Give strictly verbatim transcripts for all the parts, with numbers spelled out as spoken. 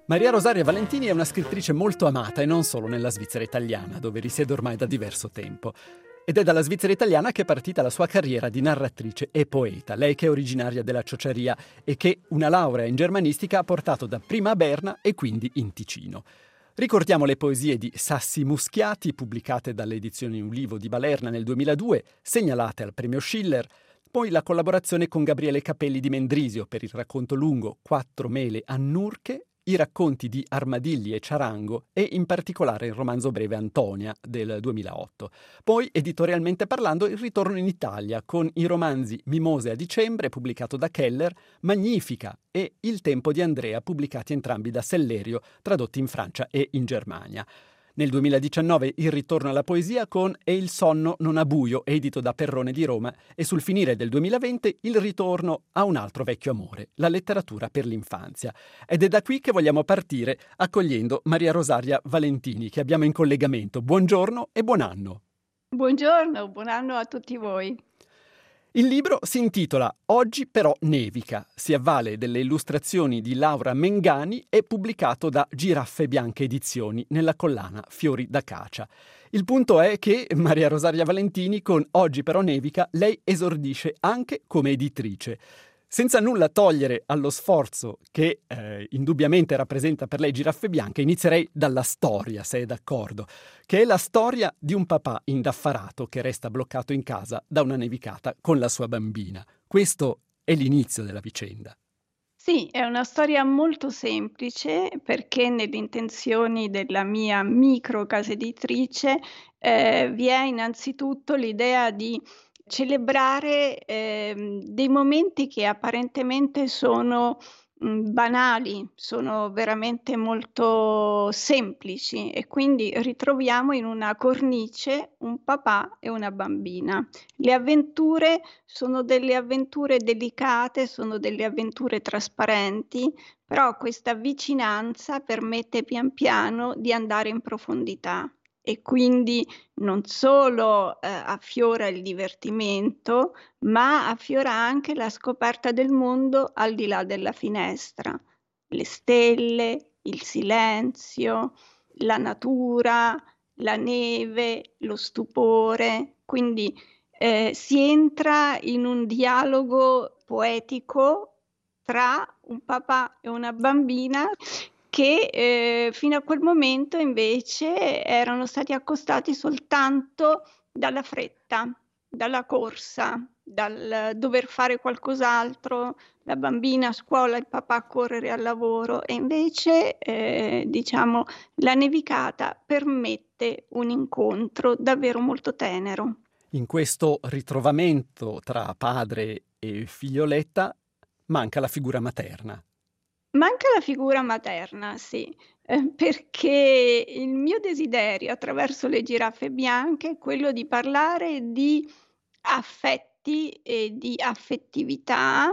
Maria Rosaria Valentini è una scrittrice molto amata e non solo nella Svizzera italiana, dove risiede ormai da diverso tempo. Ed è dalla Svizzera italiana che è partita la sua carriera di narratrice e poeta. Lei che è originaria della Ciociaria e che una laurea in germanistica ha portato dapprima a Berna e quindi in Ticino. Ricordiamo le poesie di Sassi Muschiati, pubblicate dalle edizioni Ulivo di Balerna nel duemiladue, segnalate al premio Schiller, poi la collaborazione con Gabriele Capelli di Mendrisio per il racconto lungo Quattro mele annurche, i racconti di Armadilli e Ciarango e in particolare il romanzo breve Antonia del duemilaotto. Poi, editorialmente parlando, il ritorno in Italia con i romanzi Mimose a dicembre, pubblicato da Keller, Magnifica e Il tempo di Andrea, pubblicati entrambi da Sellerio, tradotti in Francia e in Germania. Nel duemiladiciannove il ritorno alla poesia con E il sonno non ha buio, edito da Perrone di Roma, e sul finire del duemilaventi il ritorno a un altro vecchio amore, la letteratura per l'infanzia. Ed è da qui che vogliamo partire accogliendo Maria Rosaria Valentini, che abbiamo in collegamento. Buongiorno e buon anno. Buongiorno, buon anno a tutti voi. Il libro si intitola Oggi però nevica, si avvale delle illustrazioni di Laura Mengani e pubblicato da Giraffe Bianche Edizioni nella collana Fiori d'Acacia. Il punto è che Maria Rosaria Valentini con Oggi però nevica lei esordisce anche come editrice. Senza nulla togliere allo sforzo che eh, indubbiamente rappresenta per lei Giraffe Bianche, inizierei dalla storia, se è d'accordo, che è la storia di un papà indaffarato che resta bloccato in casa da una nevicata con la sua bambina. Questo è l'inizio della vicenda. Sì, è una storia molto semplice perché nelle intenzioni della mia micro casa editrice eh, vi è innanzitutto l'idea di celebrare ehm, dei momenti che apparentemente sono mh, banali, sono veramente molto semplici e quindi ritroviamo in una cornice un papà e una bambina. Le avventure sono delle avventure delicate, sono delle avventure trasparenti, però questa vicinanza permette pian piano di andare in profondità. E quindi non solo eh, affiora il divertimento, ma affiora anche la scoperta del mondo al di là della finestra. Le stelle, il silenzio, la natura, la neve, lo stupore. Quindi eh, si entra in un dialogo poetico tra un papà e una bambina che eh, fino a quel momento invece erano stati accostati soltanto dalla fretta, dalla corsa, dal dover fare qualcos'altro, la bambina a scuola, il papà a correre al lavoro, e invece eh, diciamo la nevicata permette un incontro davvero molto tenero. In questo ritrovamento tra padre e figlioletta manca la figura materna. Manca la figura materna, sì, eh, perché il mio desiderio attraverso le giraffe bianche è quello di parlare di affetti e di affettività,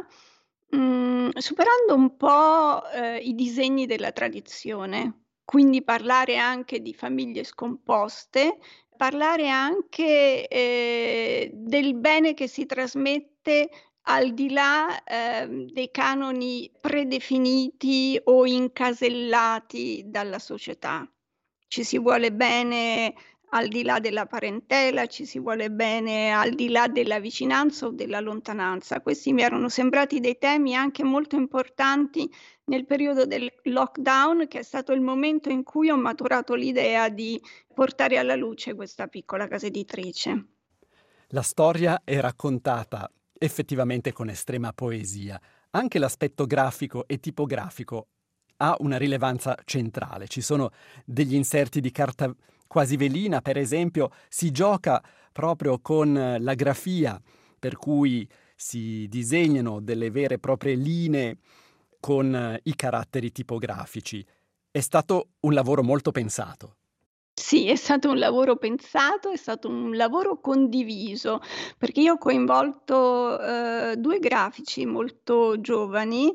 mh, superando un po' eh, i disegni della tradizione, quindi parlare anche di famiglie scomposte, parlare anche eh, del bene che si trasmette al di là ehm, dei canoni predefiniti o incasellati dalla società. Ci si vuole bene al di là della parentela, ci si vuole bene al di là della vicinanza o della lontananza. Questi mi erano sembrati dei temi anche molto importanti nel periodo del lockdown, che è stato il momento in cui ho maturato l'idea di portare alla luce questa piccola casa editrice. La storia è raccontata effettivamente con estrema poesia. Anche l'aspetto grafico e tipografico ha una rilevanza centrale. Ci sono degli inserti di carta quasi velina, per esempio, si gioca proprio con la grafia, per cui si disegnano delle vere e proprie linee con i caratteri tipografici. È stato un lavoro molto pensato. Sì, è stato un lavoro pensato, è stato un lavoro condiviso, perché io ho coinvolto eh, due grafici molto giovani,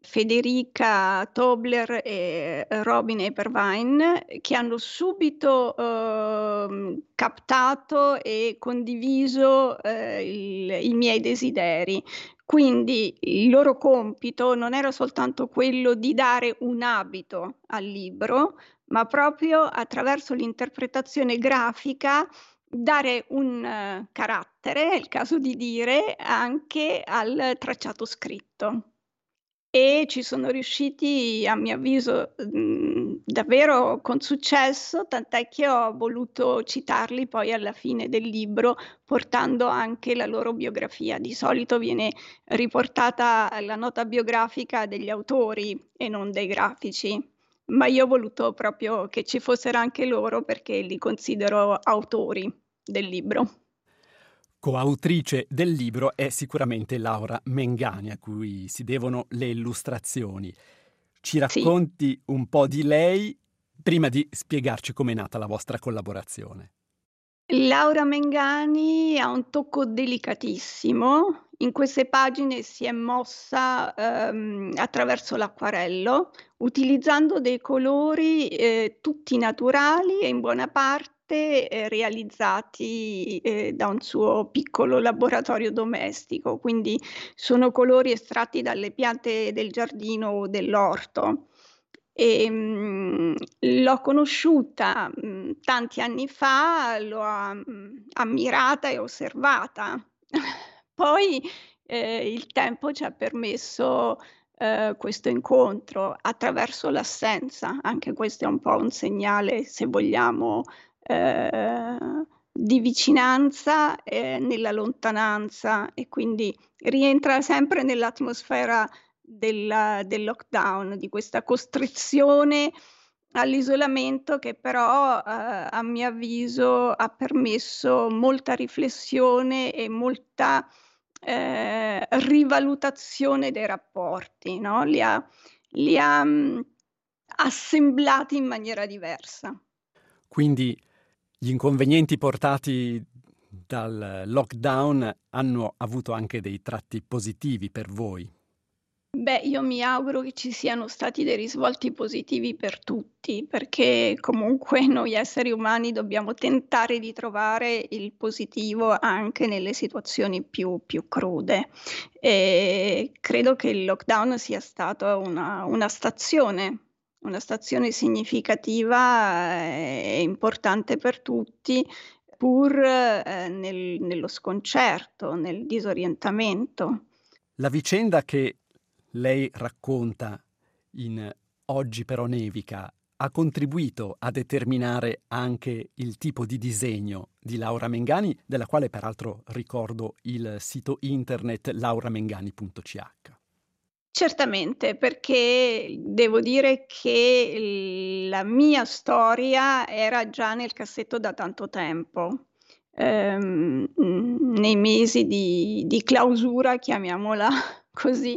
Federica Tobler e Robin Eperwein, che hanno subito eh, captato e condiviso eh, il, i miei desideri. Quindi il loro compito non era soltanto quello di dare un abito al libro, ma proprio attraverso l'interpretazione grafica dare un eh, carattere, è il caso di dire, anche al tracciato scritto. E ci sono riusciti, a mio avviso, mhmm, davvero con successo, tant'è che ho voluto citarli poi alla fine del libro, portando anche la loro biografia. Di solito viene riportata la nota biografica degli autori e non dei grafici, ma io ho voluto proprio che ci fossero anche loro perché li considero autori del libro. Coautrice del libro è sicuramente Laura Mengani, a cui si devono le illustrazioni. Ci Sì. racconti un po' di lei prima di spiegarci com'è nata la vostra collaborazione. Laura Mengani ha un tocco delicatissimo. In queste pagine si è mossa, ehm, attraverso l'acquarello, utilizzando dei colori, ehm, tutti naturali e in buona parte, ehm, realizzati, ehm, da un suo piccolo laboratorio domestico. Quindi sono colori estratti dalle piante del giardino o dell'orto. Ehm, l'ho conosciuta, mhmm, tanti anni fa, l'ho a mhmm, ammirata e osservata. Poi, ehm, il tempo ci ha permesso, ehm, questo incontro attraverso l'assenza. Anche questo è un po' un segnale, se vogliamo, ehm, di vicinanza, ehm, nella lontananza e quindi rientra sempre nell'atmosfera del del lockdown, di questa costrizione all'isolamento che però, uhm, a mio avviso ha permesso molta riflessione e molta, ehm, rivalutazione dei rapporti, no, li ha li ha, mhmm, assemblati in maniera diversa. Quindi gli inconvenienti portati dal lockdown hanno avuto anche dei tratti positivi per voi. Beh, io mi auguro che ci siano stati dei risvolti positivi per tutti, perché comunque noi esseri umani dobbiamo tentare di trovare il positivo anche nelle situazioni più più crude. E credo che il lockdown sia stato una una stazione, una stazione significativa e importante per tutti, pur, ehm, nel nello sconcerto, nel disorientamento. La vicenda che lei racconta in Oggi però nevica ha contribuito a determinare anche il tipo di disegno di Laura Mengani, della quale peraltro ricordo il sito internet lauramengani punto c h. Certamente, perché devo dire che la mia storia era già nel cassetto da tanto tempo. Ehm, mhmm, nei mesi di di clausura, chiamiamola così,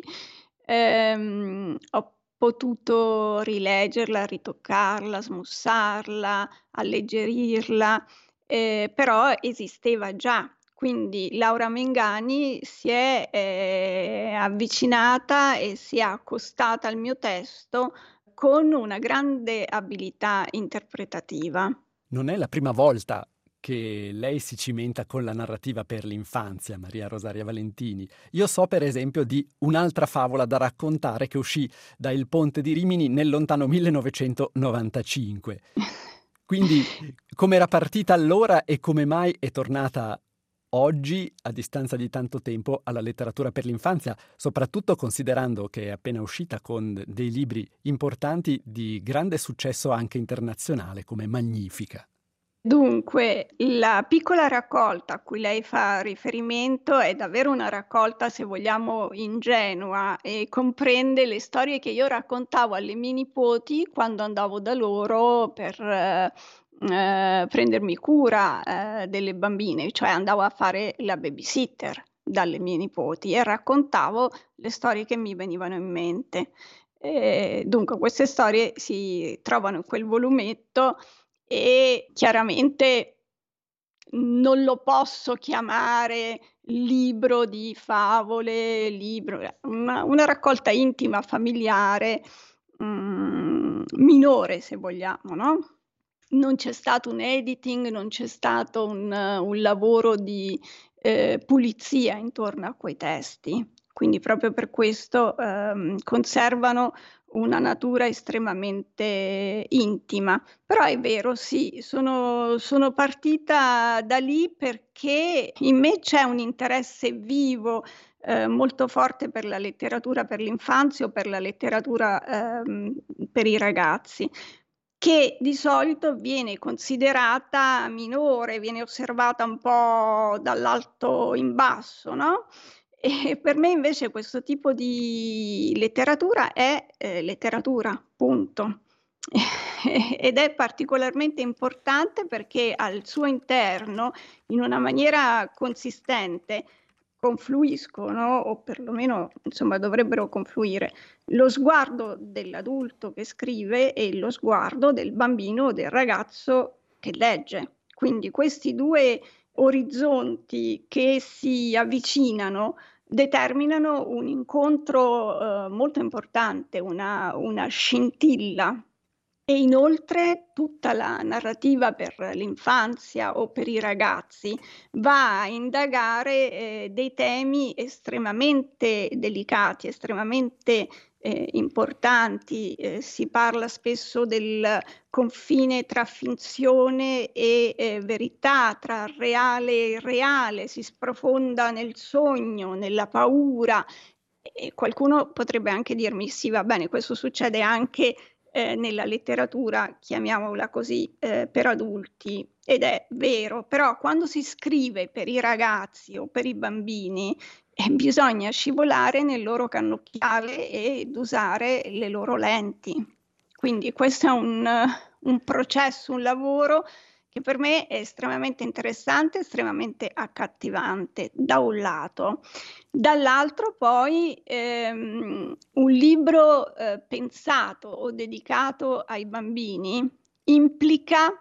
ehm, ho potuto rileggerla, ritoccarla, smussarla, alleggerirla, ehm, però esisteva già. Quindi Laura Mengani si è, ehm, avvicinata e si è accostata al mio testo con una grande abilità interpretativa. Non è la prima volta che lei si cimenta con la narrativa per l'infanzia, Maria Rosaria Valentini. Io so per esempio di un'altra favola da raccontare che uscì da Il Ponte di Rimini nel lontano millenovecentonovantacinque. Quindi come era partita allora e come mai è tornata oggi, a distanza di tanto tempo, alla letteratura per l'infanzia, soprattutto considerando che è appena uscita con dei libri importanti di grande successo anche internazionale, come Magnifica. Dunque, la piccola raccolta a cui lei fa riferimento è davvero una raccolta, se vogliamo, ingenua e comprende le storie che io raccontavo alle mie nipoti quando andavo da loro per, ehm, prendermi cura, ehm, delle bambine, cioè andavo a fare la babysitter dalle mie nipoti e raccontavo le storie che mi venivano in mente. Ehm, dunque queste storie si trovano in quel volumetto e chiaramente non lo posso chiamare libro di favole, libro ehm, una una raccolta intima, familiare, mhmm, minore se vogliamo, no, non c'è stato un editing, non c'è stato un un lavoro di, ehm, pulizia intorno a quei testi. Quindi proprio per questo ehm, conservano una natura estremamente intima. Però è vero, sì, sono, sono partita da lì perché in me c'è un interesse vivo, eh, molto forte per la letteratura per l'infanzia o per la letteratura ehm, per i ragazzi, che di solito viene considerata minore, viene osservata un po' dall'alto in basso, no? E per me invece questo tipo di letteratura è eh, letteratura, punto. Ed è particolarmente importante perché al suo interno, in una maniera consistente, confluiscono, o perlomeno insomma dovrebbero confluire, lo sguardo dell'adulto che scrive e lo sguardo del bambino o del ragazzo che legge. Quindi questi due orizzonti che si avvicinano determinano un incontro eh, molto importante, una, una scintilla. E inoltre tutta la narrativa per l'infanzia o per i ragazzi va a indagare eh, dei temi estremamente delicati, estremamente eh, importanti. Eh, si parla spesso del confine tra finzione e eh, verità, tra reale e irreale, si sprofonda nel sogno, nella paura. E qualcuno potrebbe anche dirmi: sì, va bene, questo succede anche eh, nella letteratura, chiamiamola così, eh, per adulti, ed è vero, però quando si scrive per i ragazzi o per i bambini eh, bisogna scivolare nel loro cannocchiale ed usare le loro lenti. Quindi questo è un, un processo, un lavoro che per me è estremamente interessante, estremamente accattivante, da un lato. Dall'altro poi ehm, un libro eh, pensato o dedicato ai bambini implica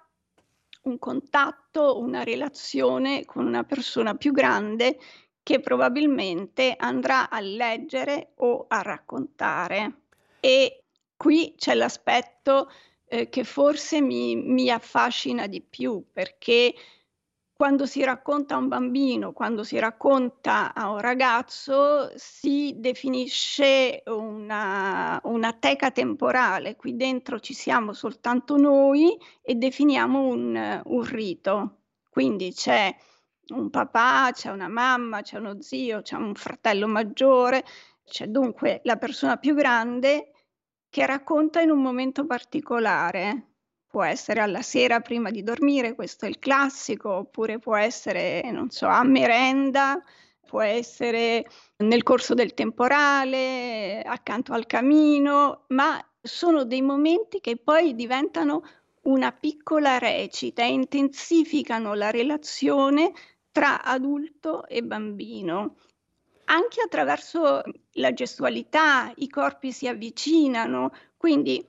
un contatto, una relazione con una persona più grande che probabilmente andrà a leggere o a raccontare. E qui c'è l'aspetto eh, che forse mi, mi affascina di più, perché quando si racconta a un bambino, quando si racconta a un ragazzo, si definisce una, una teca temporale. Qui dentro ci siamo soltanto noi e definiamo un, un rito. Quindi c'è un papà, c'è una mamma, c'è uno zio, c'è un fratello maggiore, c'è dunque la persona più grande che racconta in un momento particolare. Può essere alla sera prima di dormire, questo è il classico, oppure può essere, non so, a merenda, può essere nel corso del temporale, accanto al camino, ma sono dei momenti che poi diventano una piccola recita e intensificano la relazione tra adulto e bambino. Anche attraverso la gestualità, i corpi si avvicinano, quindi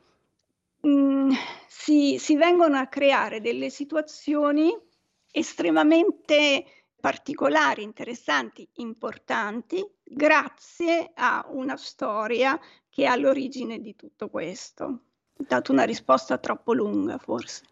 mh, si, si vengono a creare delle situazioni estremamente particolari, interessanti, importanti, grazie a una storia che è all'origine di tutto questo. Ho dato una risposta troppo lunga, forse.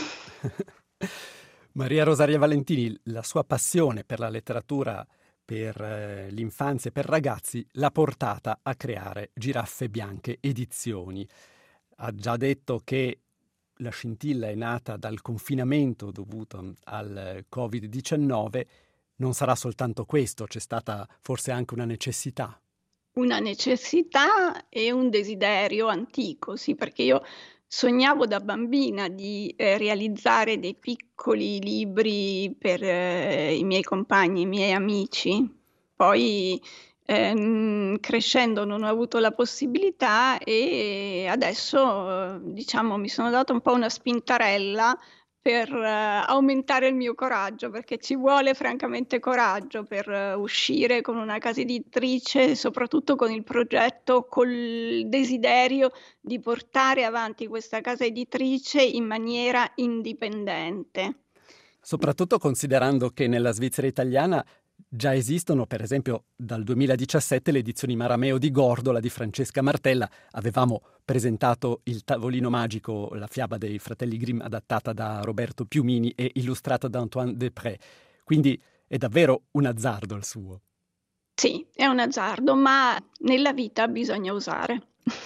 Maria Rosaria Valentini, la sua passione per la letteratura per eh, l'infanzia e per ragazzi l'ha portata a creare Giraffe Bianche Edizioni. Ha già detto che la scintilla è nata dal confinamento dovuto al covid diciannove. Non sarà soltanto questo, c'è stata forse anche una necessità. Una necessità e un desiderio antico, sì, perché io sognavo da bambina di eh, realizzare dei piccoli libri per eh, i miei compagni, i miei amici. Poi ehm, crescendo non ho avuto la possibilità e adesso, eh, diciamo, mi sono data un po' una spintarella per eh, aumentare il mio coraggio, perché ci vuole francamente coraggio per eh, uscire con una casa editrice, soprattutto con il progetto, col desiderio di portare avanti questa casa editrice in maniera indipendente. Soprattutto considerando che nella Svizzera italiana già esistono, per esempio, dal duemiladiciassette le edizioni Marameo di Gordola di Francesca Martella. Avevamo presentato Il tavolino magico, la fiaba dei fratelli Grimm adattata da Roberto Piumini e illustrata da Antoine Desprez. Quindi è davvero un azzardo il suo. Sì, è un azzardo, ma nella vita bisogna osare.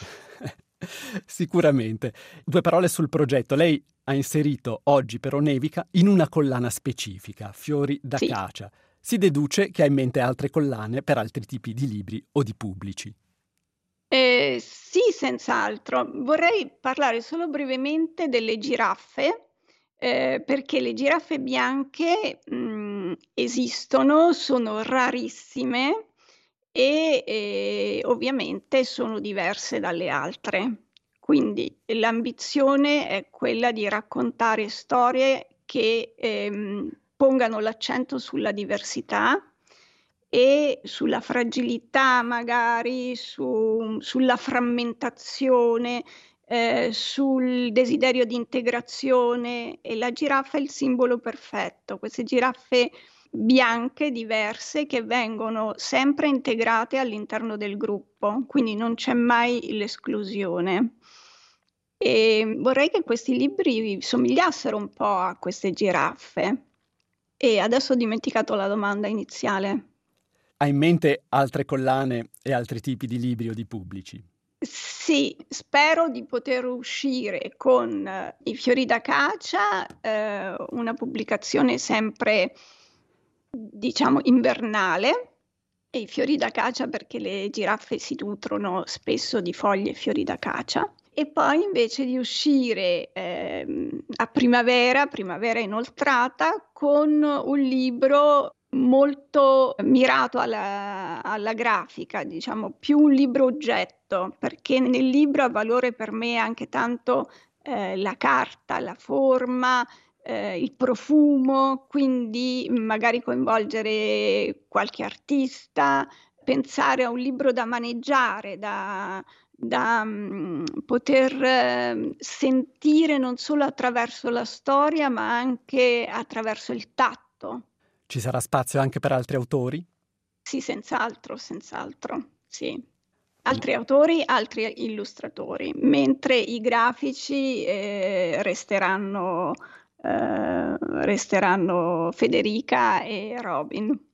Sicuramente. Due parole sul progetto. Lei ha inserito Oggi però nevica in una collana specifica, Fiori Sì. d'acacia. Si deduce che ha in mente altre collane per altri tipi di libri o di pubblici. Ehm, sì, senz'altro. Vorrei parlare solo brevemente delle giraffe, ehm, perché le giraffe bianche, mhmm, esistono, sono rarissime e, ehm, ovviamente sono diverse dalle altre. Quindi l'ambizione è quella di raccontare storie che, ehm, pongano l'accento sulla diversità e sulla fragilità magari, su sulla frammentazione, ehm, sul desiderio di integrazione, e la giraffa è il simbolo perfetto. Queste giraffe bianche, diverse, che vengono sempre integrate all'interno del gruppo, quindi non c'è mai l'esclusione. Ehm, vorrei che questi libri somigliassero un po' a queste giraffe. E adesso ho dimenticato la domanda iniziale. Ha in mente altre collane e altri tipi di libri o di pubblici? Sì, spero di poter uscire con eh, I fiori d'acacia, ehm, una pubblicazione sempre, diciamo, invernale, e i fiori d'acacia perché le giraffe si nutrono spesso di foglie e fiori d'acacia. E poi invece di uscire, ehm, a primavera, primavera inoltrata, con un libro molto mirato alla alla grafica, diciamo più un libro oggetto, perché nel libro ha valore per me anche tanto, ehm, la carta, la forma, ehm, il profumo, quindi magari coinvolgere qualche artista, pensare a un libro da maneggiare, da da, mhmm, poter ehm, sentire non solo attraverso la storia, ma anche attraverso il tatto. Ci sarà spazio anche per altri autori? Sì, senz'altro, senz'altro, sì. Il- Altri autori, altri illustratori, mentre i grafici, ehm, resteranno ehm, resteranno Federica e Robin.